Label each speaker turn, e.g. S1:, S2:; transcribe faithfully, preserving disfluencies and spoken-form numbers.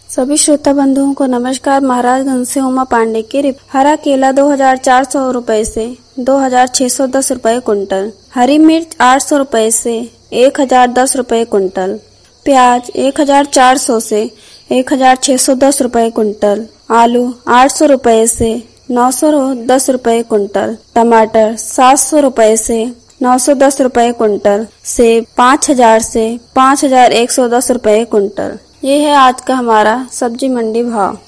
S1: सभी श्रोता बंधुओं को नमस्कार। महाराजगंज से उमा पांडे की रिप हरा केला दो हजार चार सौ रुपए से दो हजार छह सौ दस रुपए कुंटल, हरी मिर्च आठ सौ रुपए से एक हजार दस रुपए कुंटल, प्याज एक हजार चार सौ से एक हजार छह सौ दस रुपए कुंटल, आलू आठ सौ रुपए से नौ सौ दस रुपए कुंटल, टमाटर सात सौ रुपए से नौ सौ दस रुपए कुंटल, सेब पाँच हजार से पाँच हजार एक सौ दस रुपए कुंटल। ये है आज का हमारा सब्जी मंडी भाव।